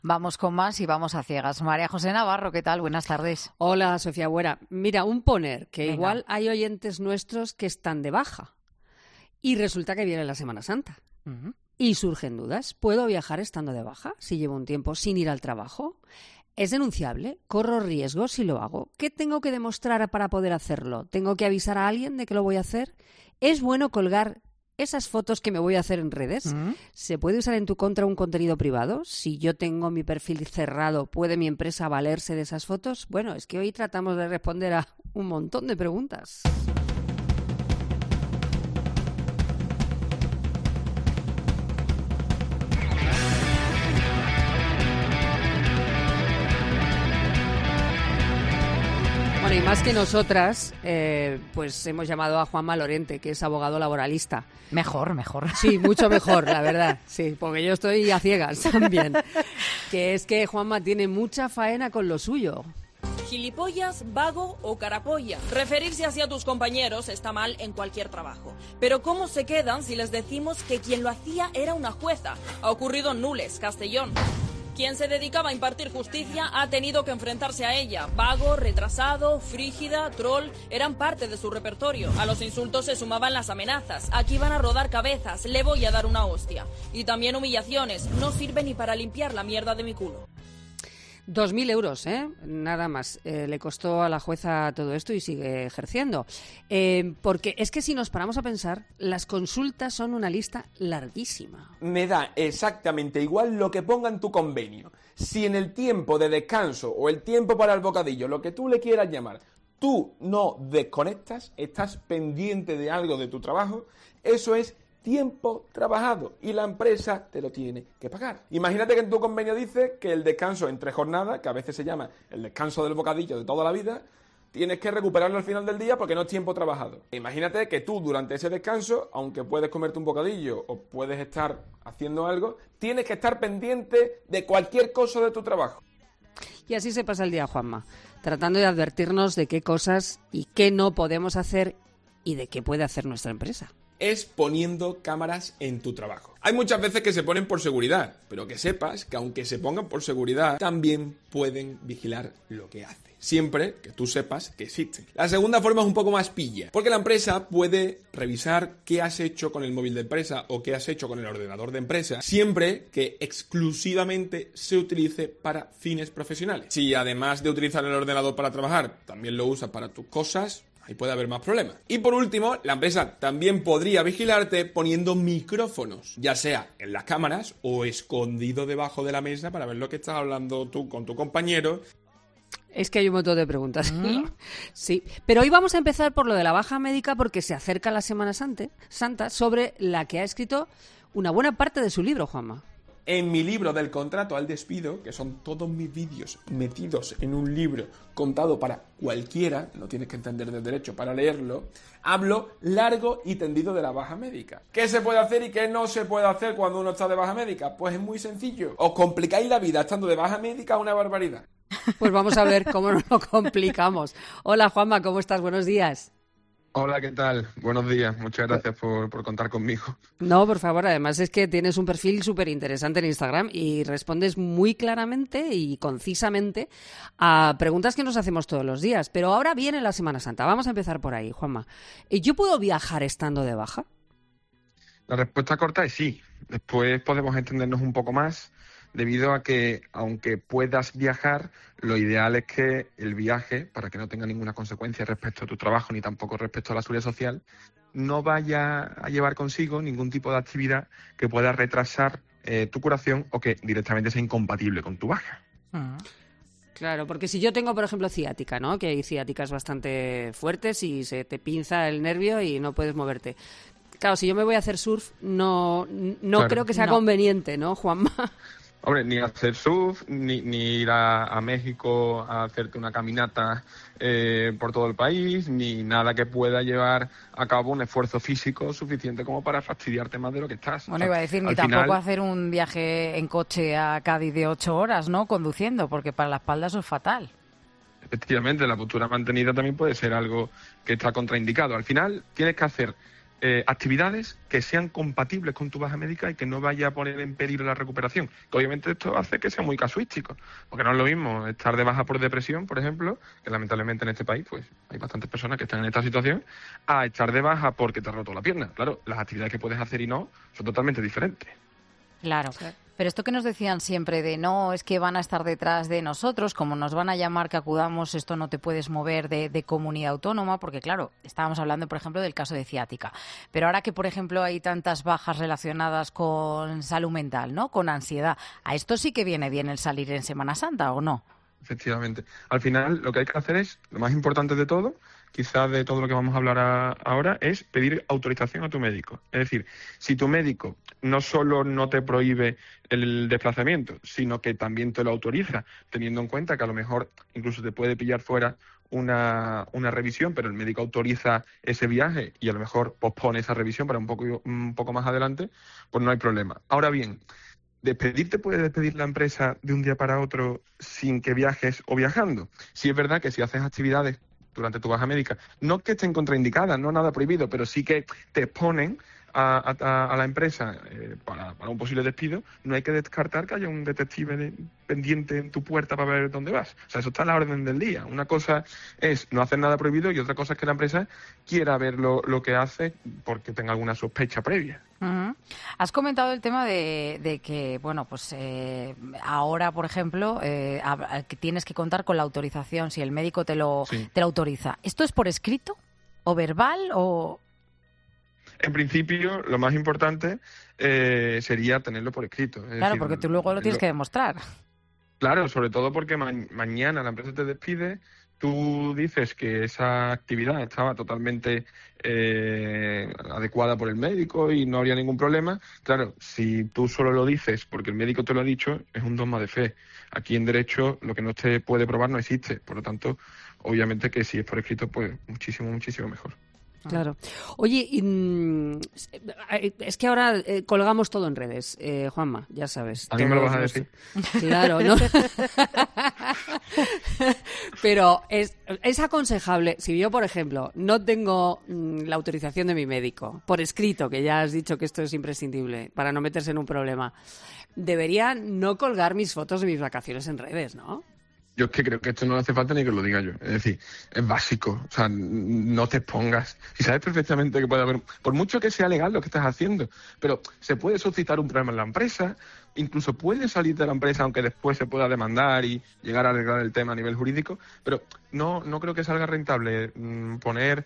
Vamos con más y vamos a ciegas. María José Navarro, ¿qué tal? Buenas tardes. Hola, Sofía Buera. Mira, que Venga. Igual hay oyentes nuestros que están de baja y resulta que viene la Semana Santa. Y surgen dudas. ¿Puedo viajar estando de baja si llevo un tiempo sin ir al trabajo? ¿Es denunciable? ¿Corro riesgos si lo hago? ¿Qué tengo que demostrar para poder hacerlo? ¿Tengo que avisar a alguien de que lo voy a hacer? ¿Es bueno colgar esas fotos que me voy a hacer en redes? ¿Se puede usar en tu contra un contenido privado? Si yo tengo mi perfil cerrado, ¿puede mi empresa valerse de esas fotos? Bueno, es que hoy tratamos de responder a un montón de preguntas. Bueno, y más que nosotras, pues hemos llamado a Juanma Lorente, que es abogado laboralista. Mejor. Sí, mucho mejor, la verdad. Sí, porque yo estoy a ciegas también. Que es que Juanma tiene mucha faena con lo suyo. Gilipollas, vago o carapolla. Referirse así a tus compañeros está mal en cualquier trabajo. Pero ¿cómo se quedan si les decimos que quien lo hacía era una jueza? Ha ocurrido en Nules, Castellón. Quien se dedicaba a impartir justicia ha tenido que enfrentarse a ella. Vago, retrasado, frígida, troll, eran parte de su repertorio. A los insultos se sumaban las amenazas. Aquí van a rodar cabezas, le voy a dar una hostia. Y también humillaciones, no sirve ni para limpiar la mierda de mi culo. 2.000 euros, nada más. Le costó a la jueza todo esto y sigue ejerciendo. Porque es que si nos paramos a pensar, las consultas son una lista larguísima. Me da exactamente igual lo que ponga en tu convenio. Si en el tiempo de descanso o el tiempo para el bocadillo, lo que tú le quieras llamar, tú no desconectas, estás pendiente de algo de tu trabajo, eso es tiempo trabajado y la empresa te lo tiene que pagar. Imagínate que en tu convenio dice que el descanso entre jornadas, que a veces se llama el descanso del bocadillo de toda la vida, tienes que recuperarlo al final del día porque no es tiempo trabajado. Imagínate que tú durante ese descanso, aunque puedes comerte un bocadillo o puedes estar haciendo algo, tienes que estar pendiente de cualquier cosa de tu trabajo. Y así se pasa el día, Juanma, tratando de advertirnos de qué cosas y qué no podemos hacer y de qué puede hacer nuestra empresa. Es poniendo cámaras en tu trabajo. Hay muchas veces que se ponen por seguridad, pero que sepas que aunque se pongan por seguridad, también pueden vigilar lo que haces. Siempre que tú sepas que existen. La segunda forma es un poco más pilla, porque la empresa puede revisar qué has hecho con el móvil de empresa o qué has hecho con el ordenador de empresa, siempre que exclusivamente se utilice para fines profesionales. Si además de utilizar el ordenador para trabajar, también lo usas para tus cosas, ahí puede haber más problemas. Y por último, la empresa también podría vigilarte poniendo micrófonos, ya sea en las cámaras o escondido debajo de la mesa para ver lo que estás hablando tú con tu compañero. Es que hay un montón de preguntas. Sí, pero hoy vamos a empezar por lo de la baja médica porque se acerca la Semana Santa, sobre la que ha escrito una buena parte de su libro, Juanma. En mi libro del contrato al despido, que son todos mis vídeos metidos en un libro contado para cualquiera, no tienes que entender de derecho para leerlo, hablo largo y tendido de la baja médica. ¿Qué se puede hacer y qué no se puede hacer cuando uno está de baja médica? Pues es muy sencillo. Os complicáis la vida estando de baja médica, una barbaridad. Pues vamos a ver cómo nos lo complicamos. Hola, Juanma, ¿cómo estás? Buenos días. Hola, ¿qué tal? Buenos días. Muchas gracias por contar conmigo. No, por favor, además es que tienes un perfil súper interesante en Instagram y respondes muy claramente y concisamente a preguntas que nos hacemos todos los días. Pero ahora viene la Semana Santa. Vamos a empezar por ahí, Juanma. ¿Yo puedo viajar estando de baja? La respuesta corta es sí. Después podemos entendernos un poco más, debido a que, aunque puedas viajar, lo ideal es que el viaje, para que no tenga ninguna consecuencia respecto a tu trabajo ni tampoco respecto a la seguridad social, no vaya a llevar consigo ningún tipo de actividad que pueda retrasar tu curación o que directamente sea incompatible con tu baja. Claro, porque si yo tengo, por ejemplo, ciática, ¿no? Que hay ciáticas bastante fuertes y se te pinza el nervio y no puedes moverte. Claro, si yo me voy a hacer surf, no claro. Creo que sea conveniente, ¿no, Juanma? Hombre, ni hacer surf, ni ir a México a hacerte una caminata por todo el país, ni nada que pueda llevar a cabo un esfuerzo físico suficiente como para fastidiarte más de lo que estás. Bueno, iba a decir, ni tampoco hacer un viaje en coche a Cádiz de 8 horas, ¿no? Conduciendo, porque para la espalda eso es fatal. Efectivamente, la postura mantenida también puede ser algo que está contraindicado. Al final, tienes que hacer actividades que sean compatibles con tu baja médica y que no vaya a poner en peligro la recuperación. Que obviamente esto hace que sea muy casuístico, porque no es lo mismo estar de baja por depresión, por ejemplo, que lamentablemente en este país pues hay bastantes personas que están en esta situación, a estar de baja porque te has roto la pierna. Claro, las actividades que puedes hacer y no son totalmente diferentes. Claro. Pero esto que nos decían siempre de no, es que van a estar detrás de nosotros, como nos van a llamar que acudamos, esto no te puedes mover de comunidad autónoma, porque claro, estábamos hablando, por ejemplo, del caso de ciática. Pero ahora que, por ejemplo, hay tantas bajas relacionadas con salud mental, ¿no? Con ansiedad, ¿a esto sí que viene bien el salir en Semana Santa o no? Efectivamente. Al final, lo que hay que hacer es, lo más importante de todo, quizás de todo lo que vamos a hablar ahora, es pedir autorización a tu médico. Es decir, si tu médico no solo no te prohíbe el desplazamiento, sino que también te lo autoriza, teniendo en cuenta que a lo mejor incluso te puede pillar fuera una revisión, pero el médico autoriza ese viaje y a lo mejor pospone esa revisión para un poco más adelante, pues no hay problema. Ahora bien, ¿despedirte puede despedir la empresa de un día para otro sin que viajes o viajando? Sí es verdad que si haces actividades durante tu baja médica, no que estén contraindicadas, no nada prohibido, pero sí que te exponen a la empresa para un posible despido, no hay que descartar que haya un detective pendiente en tu puerta para ver dónde vas. O sea, eso está a la orden del día. Una cosa es no hacer nada prohibido y otra cosa es que la empresa quiera ver lo que hace porque tenga alguna sospecha previa. Uh-huh. Has comentado el tema de que, bueno, pues ahora, por ejemplo, que tienes que contar con la autorización, si el médico te lo autoriza. ¿Esto es por escrito o verbal o...? En principio, lo más importante sería tenerlo por escrito. Claro, decir, porque tú luego lo tienes que demostrar. Claro, sobre todo porque mañana la empresa te despide, tú dices que esa actividad estaba totalmente adecuada por el médico y no habría ningún problema. Claro, si tú solo lo dices porque el médico te lo ha dicho, es un dogma de fe. Aquí en derecho lo que no se puede probar no existe. Por lo tanto, obviamente que si es por escrito, pues muchísimo, muchísimo mejor. Claro. Oye, es que ahora colgamos todo en redes, Juanma, ya sabes. ¿A mí me lo vas a decir? Claro, ¿no? Pero es aconsejable, si yo, por ejemplo, no tengo la autorización de mi médico, por escrito, que ya has dicho que esto es imprescindible para no meterse en un problema, debería no colgar mis fotos de mis vacaciones en redes, ¿no? Yo es que creo que esto no hace falta ni que lo diga yo. Es decir, es básico. O sea, no te expongas. Y sabes perfectamente que puede haber, por mucho que sea legal lo que estás haciendo, pero se puede suscitar un problema en la empresa, incluso puede salir de la empresa aunque después se pueda demandar y llegar a arreglar el tema a nivel jurídico, pero no creo que salga rentable poner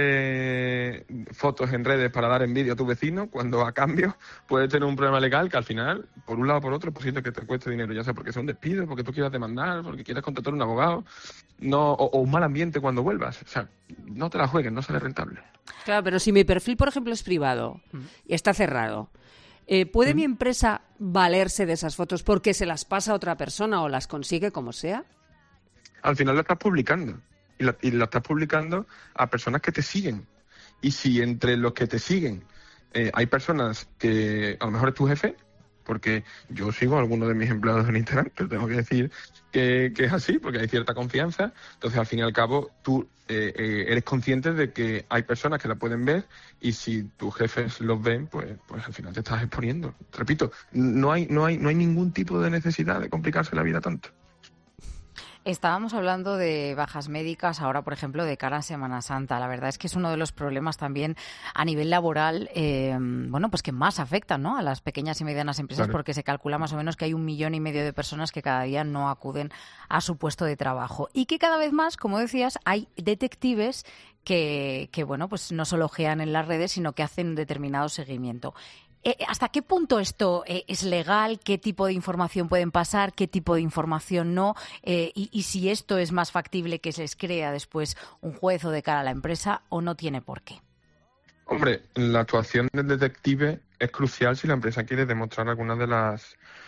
fotos en redes para dar envidia a tu vecino cuando a cambio puedes tener un problema legal que al final, por un lado o por otro, es posible que te cueste dinero, ya sea porque sea un despido, porque tú quieras demandar, porque quieras contratar un abogado, o un mal ambiente cuando vuelvas. O sea, no te la juegues, no sale rentable. Claro, pero si mi perfil, por ejemplo, es privado y está cerrado, ¿puede mi empresa valerse de esas fotos porque se las pasa a otra persona o las consigue como sea? Al final lo estás publicando. Y la estás publicando a personas que te siguen. Y si entre los que te siguen hay personas que a lo mejor es tu jefe, porque yo sigo a algunos de mis empleados en Instagram, pero tengo que decir que es así, porque hay cierta confianza. Entonces, al fin y al cabo, tú eres consciente de que hay personas que la pueden ver y si tus jefes los ven, pues al final te estás exponiendo. Repito, no hay ningún tipo de necesidad de complicarse la vida tanto. Estábamos hablando de bajas médicas, ahora, por ejemplo, de cara a Semana Santa. La verdad es que es uno de los problemas también a nivel laboral, pues que más afectan, ¿no?, a las pequeñas y medianas empresas, claro, porque se calcula más o menos que hay 1,5 millones de personas que cada día no acuden a su puesto de trabajo. Y que cada vez más, como decías, hay detectives que pues no solo ojean en las redes, sino que hacen un determinado seguimiento. ¿Hasta qué punto esto es legal? ¿Qué tipo de información pueden pasar? ¿Qué tipo de información no? Y si esto es más factible que se les crea después un juez o de cara a la empresa, ¿o no tiene por qué? Hombre, la actuación del detective es crucial si la empresa quiere demostrar algunas de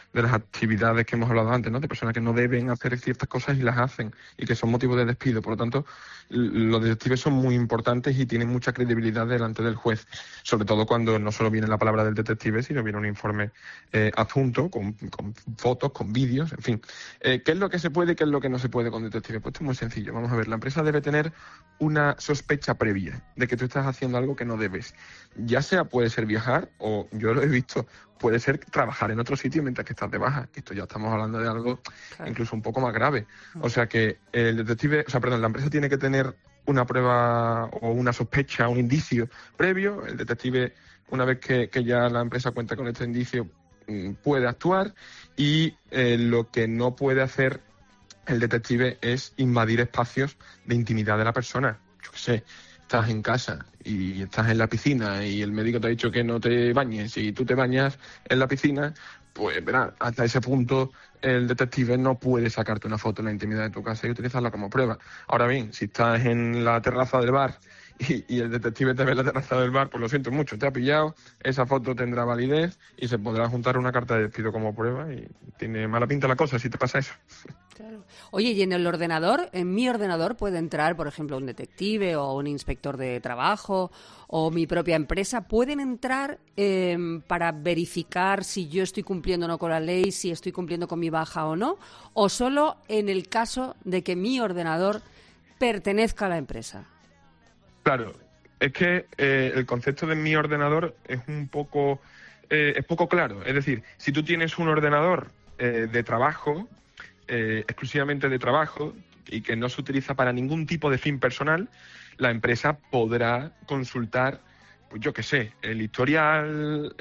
las actividades que hemos hablado antes, ¿no? De personas que no deben hacer ciertas cosas y las hacen y que son motivo de despido. Por lo tanto, los detectives son muy importantes y tienen mucha credibilidad delante del juez, sobre todo cuando no solo viene la palabra del detective, sino viene un informe adjunto con fotos, con vídeos, en fin. ¿Qué es lo que se puede y qué es lo que no se puede con detective? Pues esto es muy sencillo. Vamos a ver, la empresa debe tener una sospecha previa de que tú estás haciendo algo que no debes. Ya sea puede ser viajar o, yo lo he visto, puede ser trabajar en otro sitio mientras que estás de baja. Esto ya estamos hablando de algo incluso un poco más grave. O sea que el detective, la empresa tiene que tener una prueba o una sospecha, un indicio previo. El detective, una vez que ya la empresa cuenta con este indicio, puede actuar, y lo que no puede hacer el detective es invadir espacios de intimidad de la persona. Yo qué sé, estás en casa y estás en la piscina y el médico te ha dicho que no te bañes y tú te bañas en la piscina, pues verá, hasta ese punto el detective no puede sacarte una foto en la intimidad de tu casa y utilizarla como prueba. Ahora bien, si estás en la terraza del bar y el detective te ve en la terraza del bar, pues lo siento mucho, te ha pillado, esa foto tendrá validez y se podrá juntar una carta de despido como prueba, y tiene mala pinta la cosa si te pasa eso. Claro. Oye, y en el ordenador, en mi ordenador puede entrar, por ejemplo, un detective o un inspector de trabajo o mi propia empresa. ¿Pueden entrar para verificar si yo estoy cumpliendo o no con la ley, si estoy cumpliendo con mi baja o no? ¿O solo en el caso de que mi ordenador pertenezca a la empresa? Claro, es que el concepto de mi ordenador es poco claro. Es decir, si tú tienes un ordenador de trabajo, exclusivamente de trabajo, y que no se utiliza para ningún tipo de fin personal, la empresa podrá consultar, pues yo qué sé, el historial,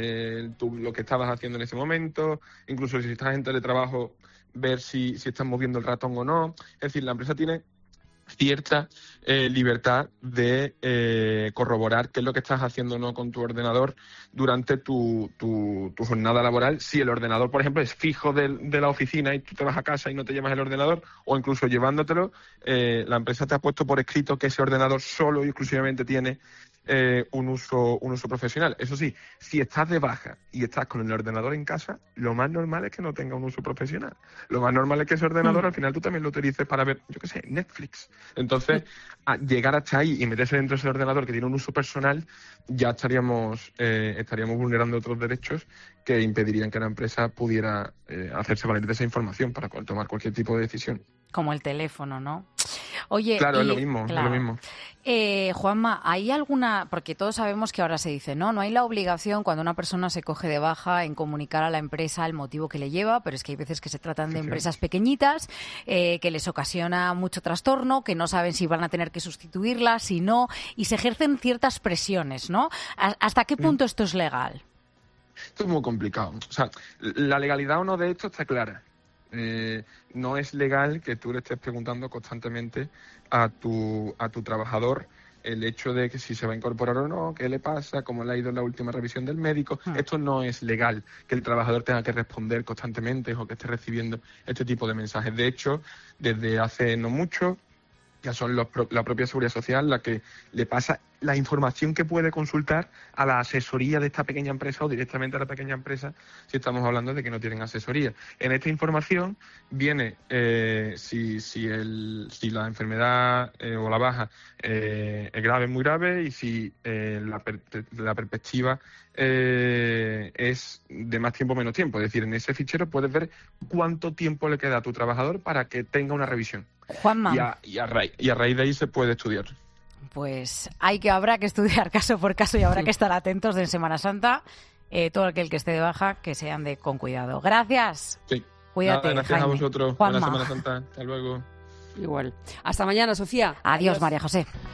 lo que estabas haciendo en ese momento, incluso si estás en teletrabajo, ver si estás moviendo el ratón o no. Es decir, la empresa tiene cierta libertad de corroborar qué es lo que estás haciendo o no con tu ordenador durante tu jornada laboral. Si el ordenador, por ejemplo, es fijo de la oficina y tú te vas a casa y no te llevas el ordenador, o incluso llevándotelo, la empresa te ha puesto por escrito que ese ordenador solo y exclusivamente tiene un uso profesional. Eso sí, si estás de baja y estás con el ordenador en casa, lo más normal es que no tenga un uso profesional. Lo más normal es que ese ordenador al final tú también lo utilices para ver, yo qué sé, Netflix. Entonces, llegar hasta ahí y meterse dentro de ese ordenador que tiene un uso personal, ya estaríamos vulnerando otros derechos que impedirían que la empresa pudiera hacerse valer de esa información para tomar cualquier tipo de decisión. Como el teléfono, ¿no? Oye, claro, es lo mismo. Juanma, ¿hay alguna...? Porque todos sabemos que ahora se dice, no hay la obligación cuando una persona se coge de baja en comunicar a la empresa el motivo que le lleva, pero es que hay veces que se tratan de empresas pequeñitas, que les ocasiona mucho trastorno, que no saben si van a tener que sustituirla, si no, y se ejercen ciertas presiones, ¿no? ¿Hasta qué punto esto es legal? Esto es muy complicado. O sea, la legalidad o no de esto está clara. No es legal que tú le estés preguntando constantemente a tu trabajador el hecho de que si se va a incorporar o no, qué le pasa, cómo le ha ido en la última revisión del médico. Esto no es legal, que el trabajador tenga que responder constantemente o que esté recibiendo este tipo de mensajes. De hecho, desde hace no mucho, ya son la propia Seguridad Social la que le pasa la información que puede consultar a la asesoría de esta pequeña empresa o directamente a la pequeña empresa si estamos hablando de que no tienen asesoría. En esta información viene si la enfermedad o la baja es grave, muy grave, y si la perspectiva es de más tiempo o menos tiempo. Es decir, en ese fichero puedes ver cuánto tiempo le queda a tu trabajador para que tenga una revisión. Juanma. Y a raíz de ahí se puede estudiar. Pues habrá que estudiar caso por caso y habrá que estar atentos de Semana Santa. Todo aquel que esté de baja, que se ande con cuidado. Gracias. Sí. Cuídate, gracias Jaime. a vosotros. Juanma. Buena Semana Santa. Hasta luego. Igual. Hasta mañana, Sofía. Adiós, María José.